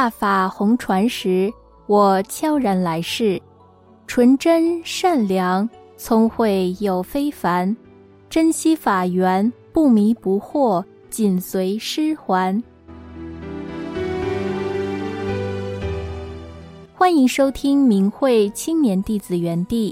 大法红传时，我悄然来世，纯真善良，聪慧又非凡，珍惜法缘，不迷不惑，紧随师还。欢迎收听明慧青年弟子园地。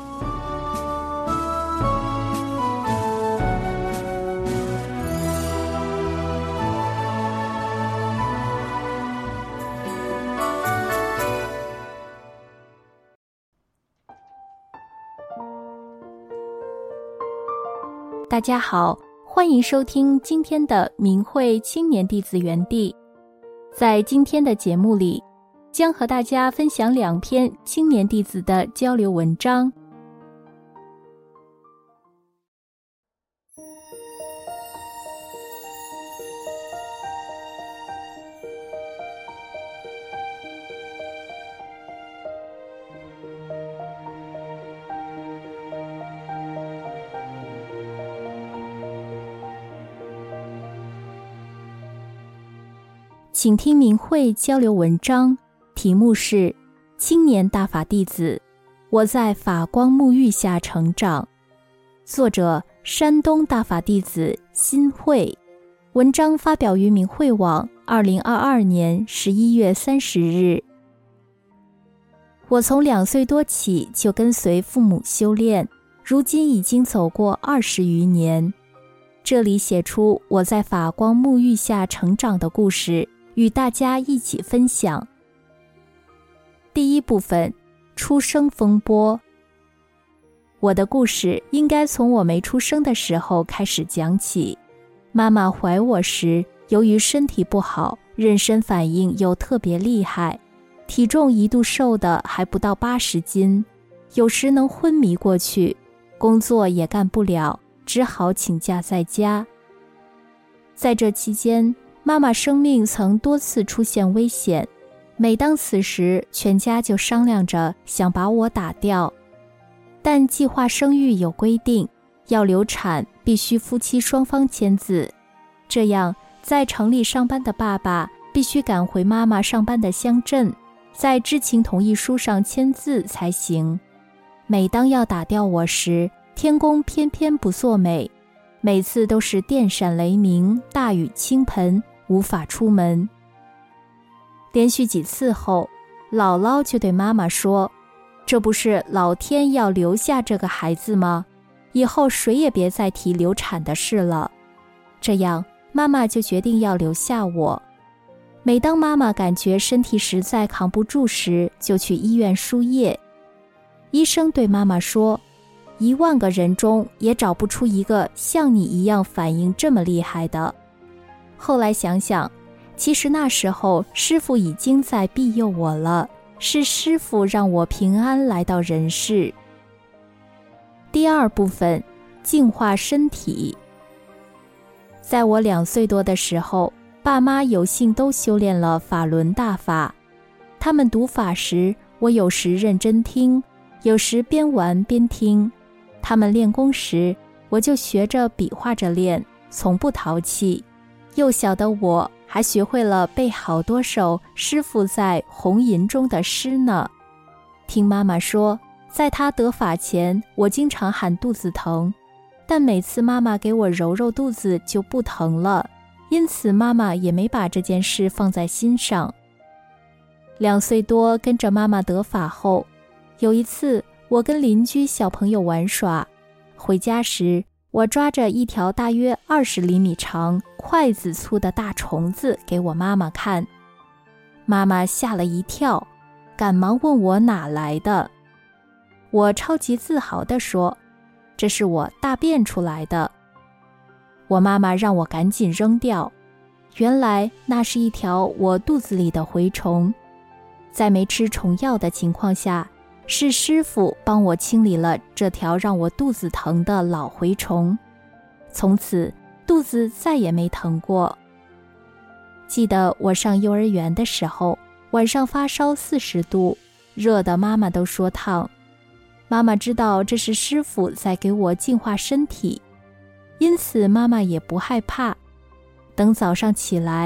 大家好，欢迎收听今天的明慧青年弟子园地。在今天的节目里，将和大家分享2篇青年弟子的交流文章。请听明慧交流文章，题目是青年大法弟子，我在法光沐浴下成长。作者山东大法弟子新慧，文章发表于明慧网2022年11月30日。我从2岁多起就跟随父母修炼，如今已经走过20余年。这里写出我在法光沐浴下成长的故事，与大家一起分享。第一部分，出生风波。我的故事应该从我没出生的时候开始讲起。妈妈怀我时，由于身体不好，妊娠反应又特别厉害，体重一度瘦的还不到80斤，有时能昏迷过去，工作也干不了，只好请假在家。在这期间，妈妈生命曾多次出现危险，每当此时，全家就商量着想把我打掉。但计划生育有规定，要流产必须夫妻双方签字，这样在城里上班的爸爸必须赶回妈妈上班的乡镇，在知情同意书上签字才行。每当要打掉我时，天公偏偏不作美，每次都是电闪雷鸣，大雨倾盆，无法出门。连续几次后，姥姥就对妈妈说，这不是老天要留下这个孩子吗？以后谁也别再提流产的事了。这样，妈妈就决定要留下我。每当妈妈感觉身体实在扛不住时，就去医院输液。医生对妈妈说，10000个人中也找不出一个像你一样反应这么厉害的。后来想想，其实那时候师父已经在庇佑我了，是师父让我平安来到人世。第二部分，净化身体。在我2岁多的时候，爸妈有幸都修炼了法轮大法。他们读法时，我有时认真听，有时边玩边听。他们练功时，我就学着比划着练，从不淘气。幼小的我还学会了背好多首师父在红吟中的诗呢。听妈妈说，在她得法前，我经常喊肚子疼，但每次妈妈给我揉揉肚子就不疼了，因此妈妈也没把这件事放在心上。2岁多跟着妈妈得法后，有一次我跟邻居小朋友玩耍，回家时我抓着一条大约20厘米长、筷子粗的大虫子给我妈妈看。妈妈吓了一跳，赶忙问我哪来的。我超级自豪地说，这是我大便出来的。我妈妈让我赶紧扔掉，原来那是一条我肚子里的蛔虫。在没吃虫药的情况下，是师父帮我清理了这条让我肚子疼的老蛔虫，从此肚子再也没疼过。记得我上幼儿园的时候，晚上发烧40度，热得妈妈都说烫。妈妈知道这是师父在给我净化身体，因此妈妈也不害怕。等早上起来，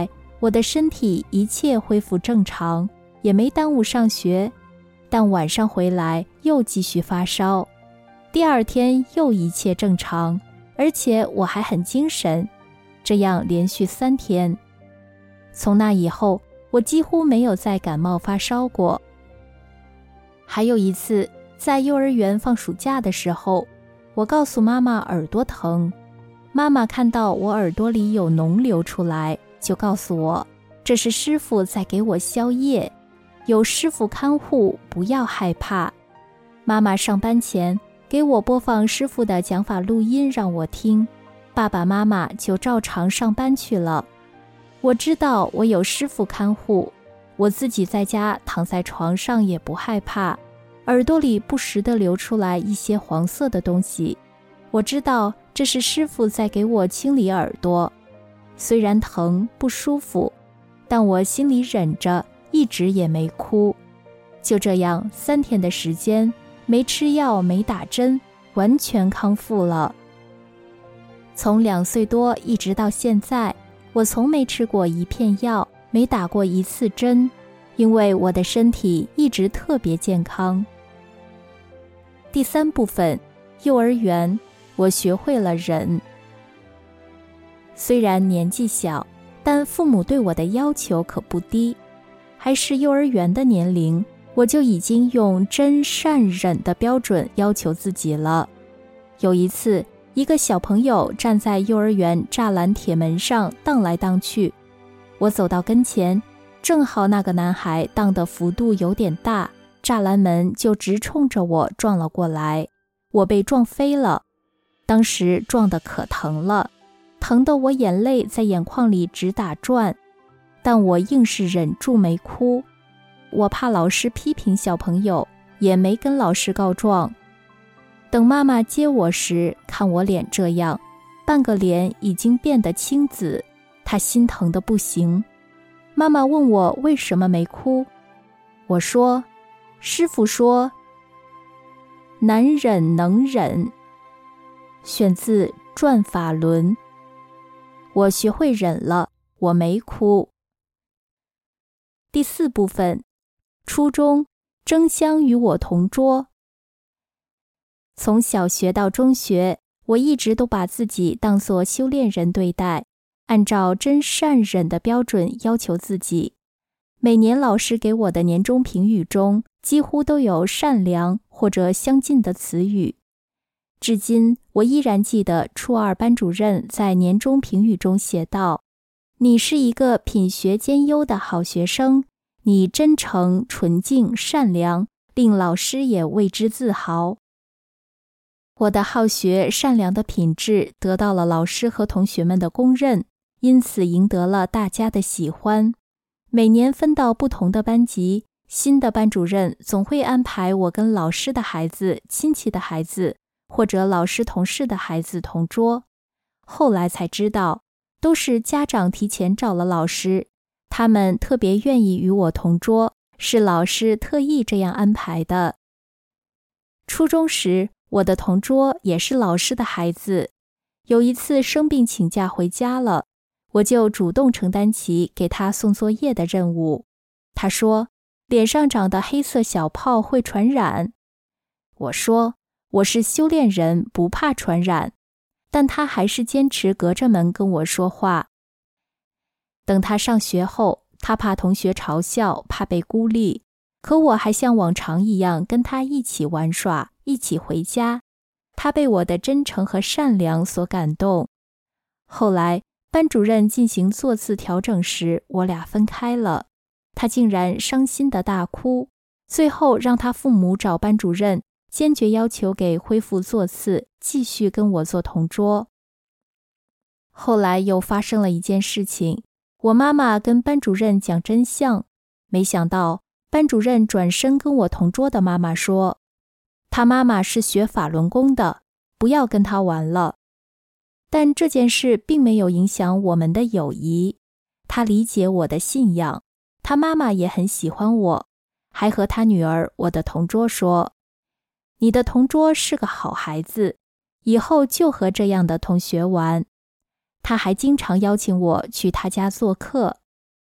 我的身体一切恢复正常，也没耽误上学，但晚上回来又继续发烧，第二天又一切正常，而且我还很精神，这样连续3天。从那以后，我几乎没有再感冒发烧过。还有一次，在幼儿园放暑假的时候，我告诉妈妈耳朵疼，妈妈看到我耳朵里有脓流出来，就告诉我，这是师傅在给我消业，有师傅看护，不要害怕。妈妈上班前给我播放师傅的讲法录音让我听，爸爸妈妈就照常上班去了。我知道我有师傅看护，我自己在家躺在床上也不害怕，耳朵里不时地流出来一些黄色的东西，我知道这是师傅在给我清理耳朵。虽然疼不舒服，但我心里忍着，一直也没哭。就这样3天的时间，没吃药没打针，完全康复了。从2岁多一直到现在，我从没吃过1片药，没打过1次针，因为我的身体一直特别健康。第3部分，幼儿园，我学会了忍。虽然年纪小，但父母对我的要求可不低，还是幼儿园的年龄，我就已经用真善忍的标准要求自己了。有一次，一个小朋友站在幼儿园栅栏铁门上荡来荡去，我走到跟前，正好那个男孩荡的幅度有点大，栅栏门就直冲着我撞了过来，我被撞飞了。当时撞得可疼了，疼得我眼泪在眼眶里直打转，但我硬是忍住没哭。我怕老师批评小朋友，也没跟老师告状。等妈妈接我时，看我脸这样，半个脸已经变得青紫，她心疼得不行。妈妈问我为什么没哭，我说，师傅说，难忍能忍。选自《转法轮》。我学会忍了，我没哭。第4部分，初中，争相与我同桌。从小学到中学，我一直都把自己当作修炼人对待，按照真善忍的标准要求自己。每年老师给我的年终评语中，几乎都有善良或者相近的词语。至今，我依然记得初2班主任在年终评语中写道：你是一个品学兼优的好学生，你真诚、纯净、善良，令老师也为之自豪。我的好学、善良的品质得到了老师和同学们的公认，因此赢得了大家的喜欢。每年分到不同的班级，新的班主任总会安排我跟老师的孩子、亲戚的孩子，或者老师同事的孩子同桌。后来才知道，都是家长提前找了老师，他们特别愿意与我同桌，是老师特意这样安排的。初中时，我的同桌也是老师的孩子，有一次生病请假回家了，我就主动承担起给他送作业的任务。他说，脸上长的黑色小泡会传染。我说，我是修炼人，不怕传染，但他还是坚持隔着门跟我说话。等他上学后，他怕同学嘲笑，怕被孤立，可我还像往常一样跟他一起玩耍，一起回家。他被我的真诚和善良所感动。后来班主任进行座次调整时，我俩分开了，他竟然伤心地大哭，最后让他父母找班主任，坚决要求给恢复座次，继续跟我做同桌。后来又发生了一件事情，我妈妈跟班主任讲真相，没想到班主任转身跟我同桌的妈妈说，他妈妈是学法轮功的，不要跟他玩了。但这件事并没有影响我们的友谊，他理解我的信仰，他妈妈也很喜欢我，还和他女儿，我的同桌说，你的同桌是个好孩子，以后就和这样的同学玩。他还经常邀请我去他家做客。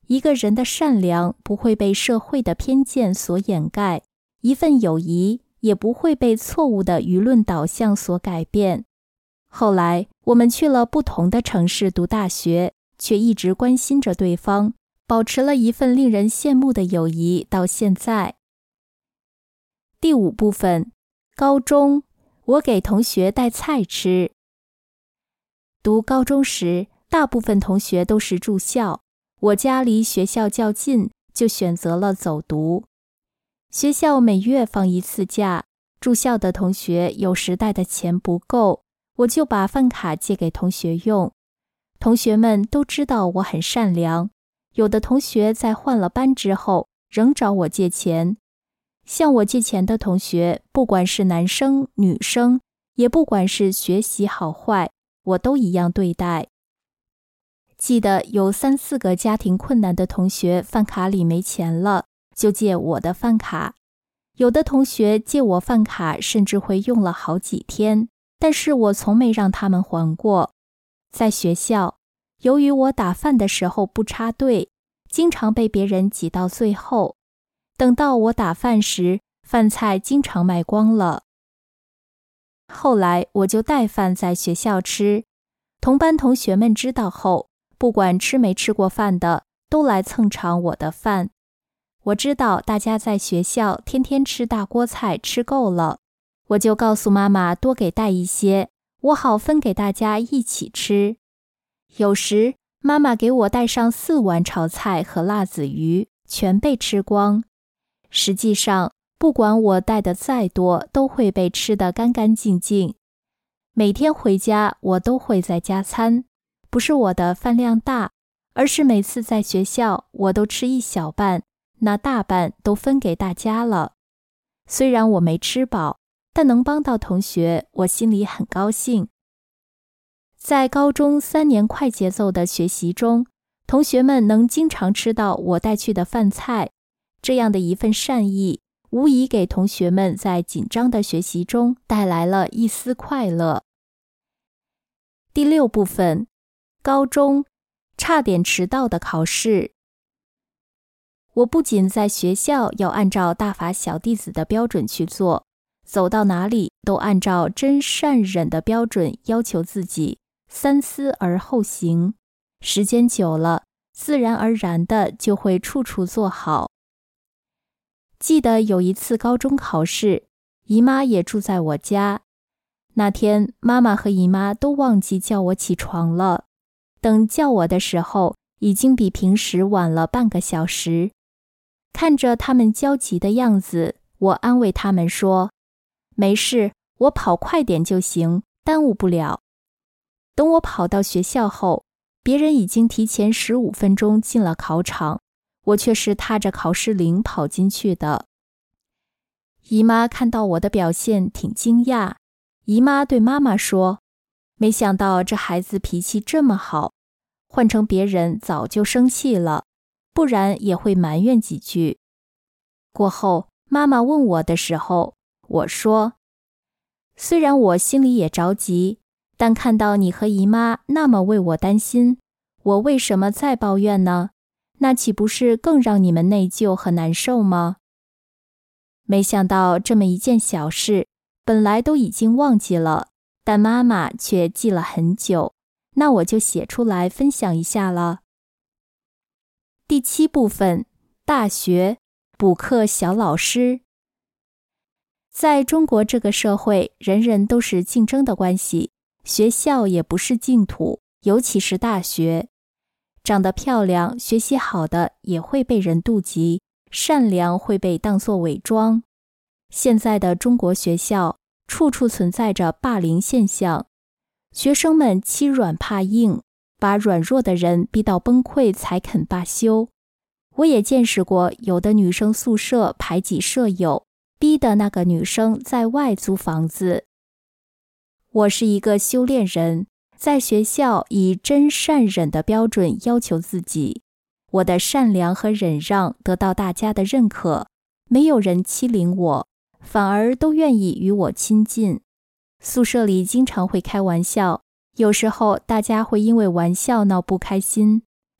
一个人的善良不会被社会的偏见所掩盖，一份友谊也不会被错误的舆论导向所改变。后来，我们去了不同的城市读大学，却一直关心着对方，保持了一份令人羡慕的友谊到现在。第5部分，高中，我给同学带菜吃。读高中时，大部分同学都是住校，我家离学校较近，就选择了走读。学校每月放1次假，住校的同学有时带的钱不够，我就把饭卡借给同学用。同学们都知道我很善良，有的同学在换了班之后，仍找我借钱。向我借钱的同学，不管是男生、女生，也不管是学习好坏，我都一样对待。记得有3、4个家庭困难的同学饭卡里没钱了，就借我的饭卡。有的同学借我饭卡甚至会用了好几天，但是我从没让他们还过。在学校，由于我打饭的时候不插队，经常被别人挤到最后。等到我打饭时，饭菜经常卖光了。后来我就带饭在学校吃，同班同学们知道后，不管吃没吃过饭的，都来蹭场我的饭。我知道大家在学校天天吃大锅菜吃够了，我就告诉妈妈多给带一些，我好分给大家一起吃。有时妈妈给我带上4碗炒菜和辣子鱼，全被吃光。实际上，不管我带的再多，都会被吃得干干净净。每天回家，我都会再加餐，不是我的饭量大，而是每次在学校，我都吃1小半，那大半都分给大家了。虽然我没吃饱，但能帮到同学，我心里很高兴。在高中3年快节奏的学习中，同学们能经常吃到我带去的饭菜，这样的一份善意，无疑给同学们在紧张的学习中带来了一丝快乐。第6部分，高中，差点迟到的考试。我不仅在学校要按照大法小弟子的标准去做，走到哪里都按照真善忍的标准要求自己，三思而后行。时间久了，自然而然的就会处处做好。记得有一次高中考试，姨妈也住在我家。那天妈妈和姨妈都忘记叫我起床了，等叫我的时候，已经比平时晚了半个小时。看着他们焦急的样子，我安慰他们说，没事，我跑快点就行，耽误不了。等我跑到学校后，别人已经提前15分钟进了考场，我却是踏着考试铃跑进去的。姨妈看到我的表现挺惊讶，姨妈对妈妈说，没想到这孩子脾气这么好，换成别人早就生气了，不然也会埋怨几句。过后，妈妈问我的时候，我说，虽然我心里也着急，但看到你和姨妈那么为我担心，我为什么再抱怨呢？那岂不是更让你们内疚和难受吗？没想到这么一件小事，本来都已经忘记了，但妈妈却记了很久，那我就写出来分享一下了。第7部分，大学，补课小老师。在中国这个社会，人人都是竞争的关系，学校也不是净土，尤其是大学。长得漂亮、学习好的也会被人妒忌，善良会被当作伪装。现在的中国学校，处处存在着霸凌现象，学生们欺软怕硬，把软弱的人逼到崩溃才肯罢休。我也见识过有的女生宿舍排挤舍友，逼得那个女生在外租房子。我是一个修炼人，在学校以真善忍的标准要求自己，我的善良和忍让得到大家的认可，没有人欺凌我，反而都愿意与我亲近。宿舍里经常会开玩笑，有时候大家会因为玩笑闹不开心，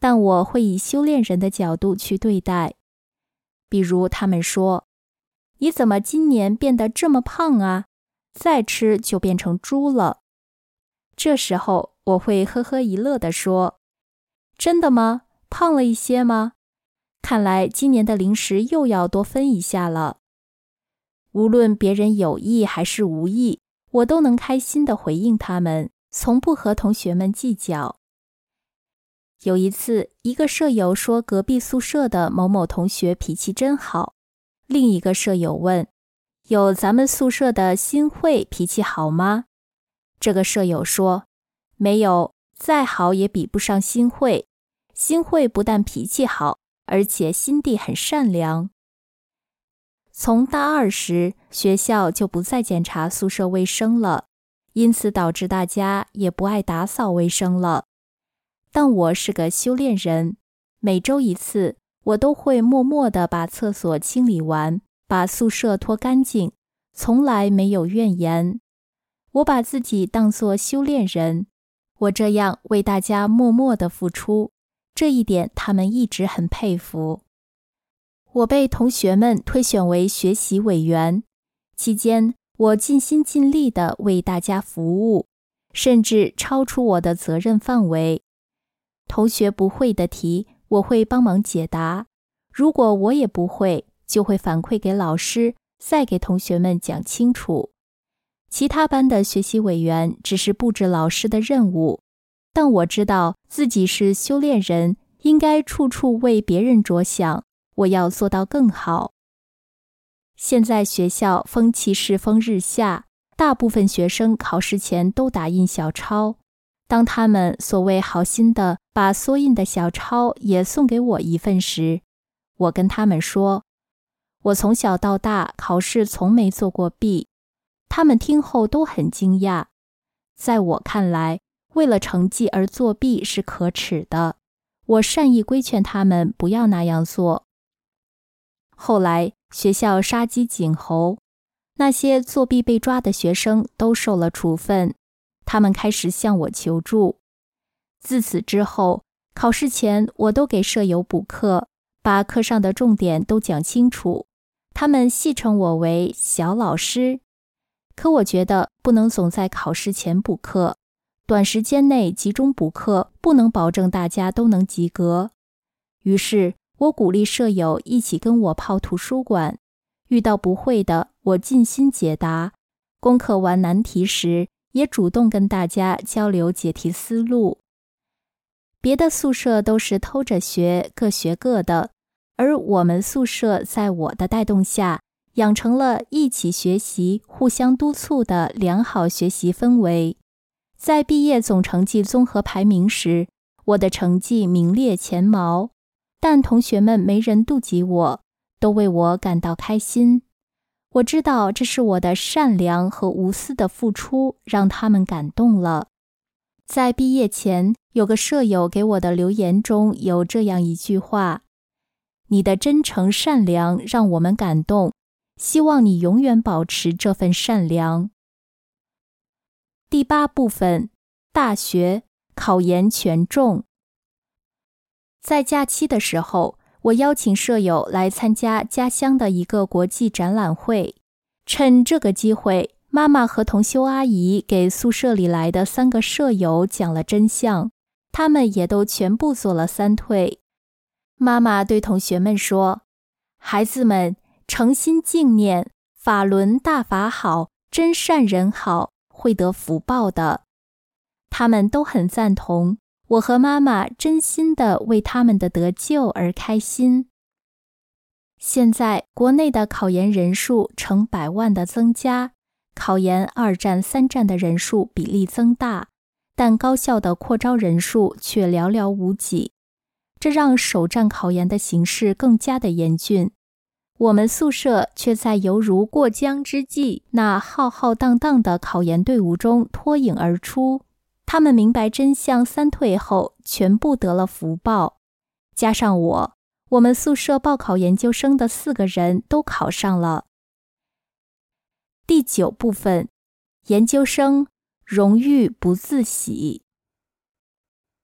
但我会以修炼人的角度去对待。比如他们说，你怎么今年变得这么胖啊？再吃就变成猪了。这时候我会呵呵一乐地说，真的吗？胖了一些吗？看来今年的零食又要多分一下了。无论别人有意还是无意，我都能开心地回应他们，从不和同学们计较。有一次，一个舍友说隔壁宿舍的某某同学脾气真好，另一个舍友问，有咱们宿舍的新慧脾气好吗？这个舍友说，没有，再好也比不上新慧。新慧不但脾气好，而且心地很善良。从大二时，学校就不再检查宿舍卫生了，因此导致大家也不爱打扫卫生了。但我是个修炼人，每周一次，我都会默默地把厕所清理完，把宿舍拖干净，从来没有怨言。我把自己当作修炼人，我这样为大家默默地付出，这一点他们一直很佩服。我被同学们推选为学习委员，期间我尽心尽力地为大家服务，甚至超出我的责任范围。同学不会的题，我会帮忙解答，如果我也不会，就会反馈给老师，再给同学们讲清楚。其他班的学习委员只是布置老师的任务，但我知道自己是修炼人，应该处处为别人着想，我要做到更好。现在学校风气世风日下，大部分学生考试前都打印小抄，当他们所谓好心的把缩印的小抄也送给我一份时，我跟他们说，我从小到大考试从没做过弊。他们听后都很惊讶。在我看来，为了成绩而作弊是可耻的，我善意规劝他们不要那样做。后来学校杀鸡儆猴，那些作弊被抓的学生都受了处分，他们开始向我求助。自此之后，考试前我都给舍友补课，把课上的重点都讲清楚，他们戏称我为小老师。可我觉得不能总在考试前补课，短时间内集中补课不能保证大家都能及格。于是我鼓励舍友一起跟我泡图书馆，遇到不会的我尽心解答，攻克完难题时也主动跟大家交流解题思路。别的宿舍都是偷着学，各学各的，而我们宿舍在我的带动下养成了一起学习、互相督促的良好学习氛围。在毕业总成绩综合排名时，我的成绩名列前茅，但同学们没人妒忌我，都为我感到开心。我知道这是我的善良和无私的付出让他们感动了。在毕业前，有个舍友给我的留言中有这样一句话：你的真诚善良让我们感动，希望你永远保持这份善良。第8部分，大学考研权重。在假期的时候，我邀请舍友来参加家乡的一个国际展览会。趁这个机会，妈妈和同修阿姨给宿舍里来的3个舍友讲了真相，他们也都全部做了3退。妈妈对同学们说，孩子们诚心敬念，法轮大法好，真善人好，会得福报的。他们都很赞同，我和妈妈真心地为他们的得救而开心。现在国内的考研人数成百万的增加，考研2战3战的人数比例增大，但高校的扩招人数却寥寥无几，这让首战考研的形势更加的严峻。我们宿舍却在犹如过江之鲫那浩浩荡荡的考研队伍中脱颖而出。他们明白真相3退后，全部得了福报。加上我们宿舍报考研究生的4个人都考上了。第9部分，研究生荣誉不自喜。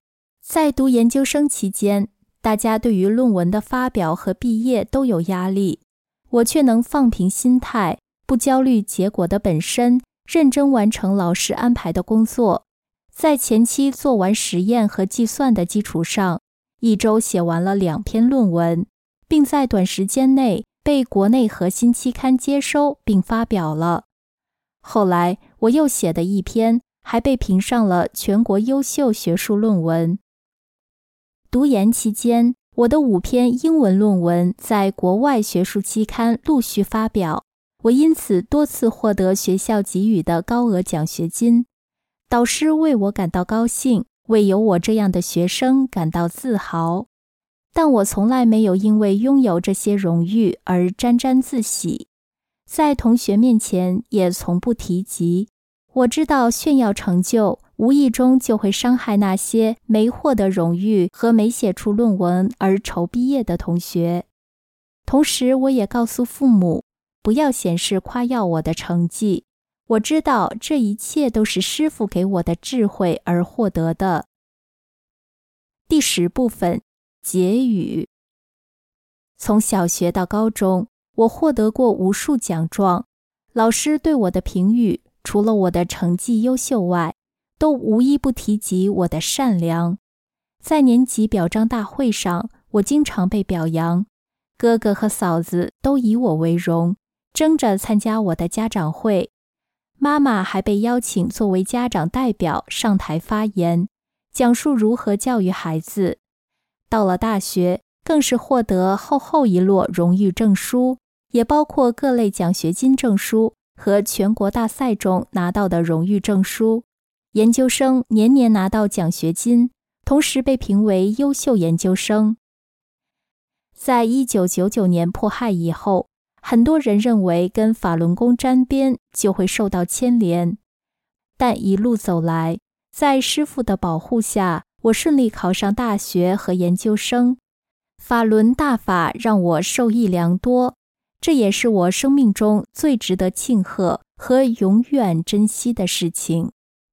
在读研究生期间，大家对于论文的发表和毕业都有压力，我却能放平心态，不焦虑结果的本身，认真完成老师安排的工作。在前期做完实验和计算的基础上，1周写完了2篇论文，并在短时间内被国内核心期刊接收并发表了。后来我又写的1篇，还被评上了全国优秀学术论文。读研期间，我的5篇英文论文在国外学术期刊陆续发表，我因此多次获得学校给予的高额奖学金。导师为我感到高兴，为有我这样的学生感到自豪。但我从来没有因为拥有这些荣誉而沾沾自喜，在同学面前也从不提及。我知道炫耀成就无意中就会伤害那些没获得荣誉和没写出论文而愁毕业的同学。同时我也告诉父母，不要显示夸耀我的成绩，我知道这一切都是师父给我的智慧而获得的。第10部分，结语。从小学到高中，我获得过无数奖状，老师对我的评语除了我的成绩优秀外，都无一不提及我的善良。在年级表彰大会上，我经常被表扬，哥哥和嫂子都以我为荣，争着参加我的家长会。妈妈还被邀请作为家长代表上台发言，讲述如何教育孩子。到了大学，更是获得厚厚一摞荣誉证书，也包括各类奖学金证书和全国大赛中拿到的荣誉证书。研究生年年拿到奖学金，同时被评为优秀研究生。在1999年迫害以后，很多人认为跟法轮功沾边就会受到牵连，但一路走来，在师父的保护下，我顺利考上大学和研究生。法轮大法让我受益良多，这也是我生命中最值得庆贺和永远珍惜的事情。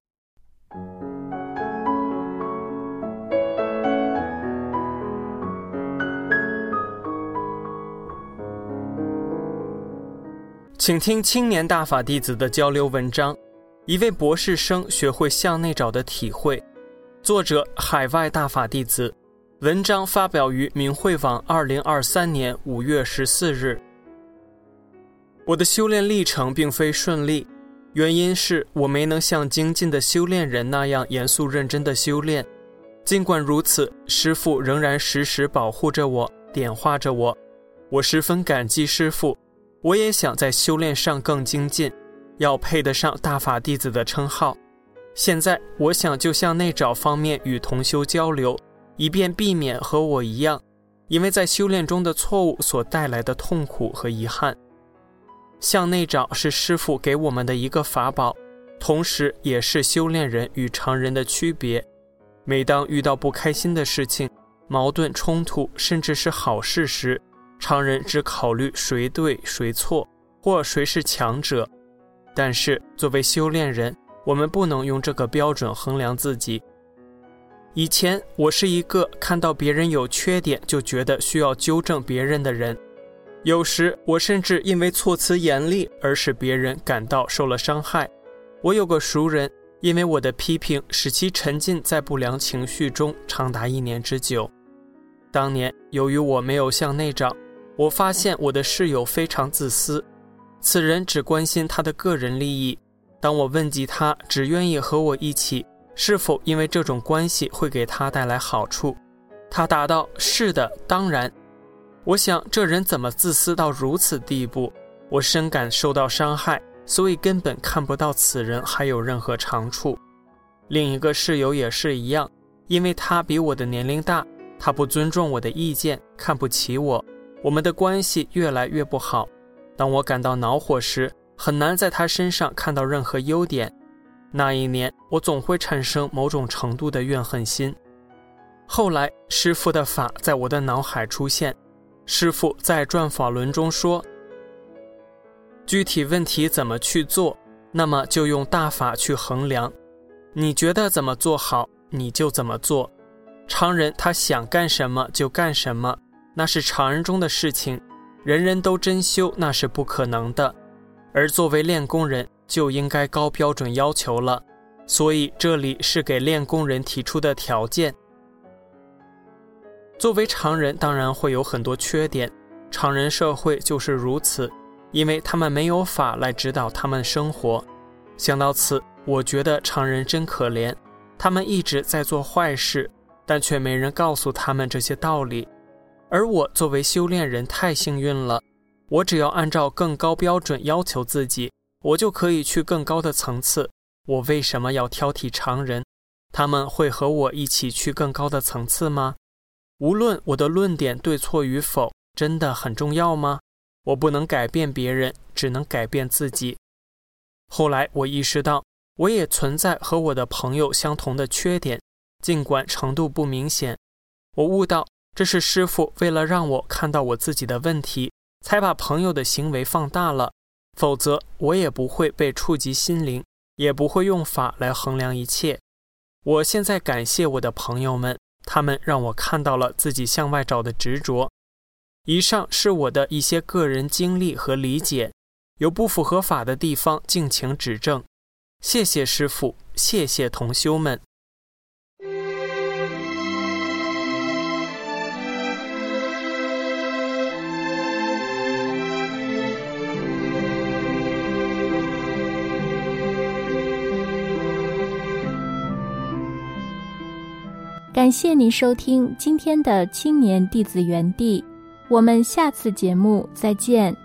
请听青年大法弟子的交流文章，一位博士生学会向内找的体会。作者海外大法弟子，文章发表于明慧网2023年5月14日。我的修炼历程并非顺利，原因是我没能像精进的修炼人那样严肃认真的修炼。尽管如此，师父仍然时时保护着我，点化着我。我十分感激师父，我也想在修炼上更精进，要配得上大法弟子的称号。现在我想就向内找方面与同修交流，以便避免和我一样，因为在修炼中的错误所带来的痛苦和遗憾。向内找是师父给我们的一个法宝，同时也是修炼人与常人的区别。每当遇到不开心的事情、矛盾冲突，甚至是好事时，常人只考虑谁对谁错，或谁是强者。但是作为修炼人，我们不能用这个标准衡量自己。以前我是一个看到别人有缺点就觉得需要纠正别人的人，有时我甚至因为措辞严厉而使别人感到受了伤害。我有个熟人，因为我的批评使其沉浸在不良情绪中长达1年之久。当年由于我没有向内找，我发现我的室友非常自私，此人只关心他的个人利益。当我问及他只愿意和我一起，是否因为这种关系会给他带来好处，他答道：是的，当然。我想这人怎么自私到如此地步？我深感受到伤害，所以根本看不到此人还有任何长处。另一个室友也是一样，因为他比我的年龄大，他不尊重我的意见，看不起我，我们的关系越来越不好。当我感到恼火时，很难在他身上看到任何优点。那一年，我总会产生某种程度的怨恨心。后来，师父的法在我的脑海出现。师父在转法轮中说，具体问题怎么去做，那么就用大法去衡量。你觉得怎么做好，你就怎么做。 常人他想干什么就干什么，那是常人中的事情，人人都真修那是不可能的。而作为练功人就应该高标准要求了，所以这里是给练功人提出的条件。作为常人当然会有很多缺点，常人社会就是如此，因为他们没有法来指导他们生活。想到此，我觉得常人真可怜，他们一直在做坏事，但却没人告诉他们这些道理。而我作为修炼人太幸运了，我只要按照更高标准要求自己，我就可以去更高的层次。我为什么要挑剔常人？他们会和我一起去更高的层次吗？无论我的论点对错与否，真的很重要吗？我不能改变别人，只能改变自己。后来我意识到，我也存在和我的朋友相同的缺点，尽管程度不明显。我悟到，这是师父为了让我看到我自己的问题，才把朋友的行为放大了，否则我也不会被触及心灵，也不会用法来衡量一切。我现在感谢我的朋友们，他们让我看到了自己向外找的执着。以上是我的一些个人经历和理解，有不符合法的地方敬请指正。谢谢师父，谢谢同修们。 感谢您收听今天的青年弟子园地，我们下次节目再见。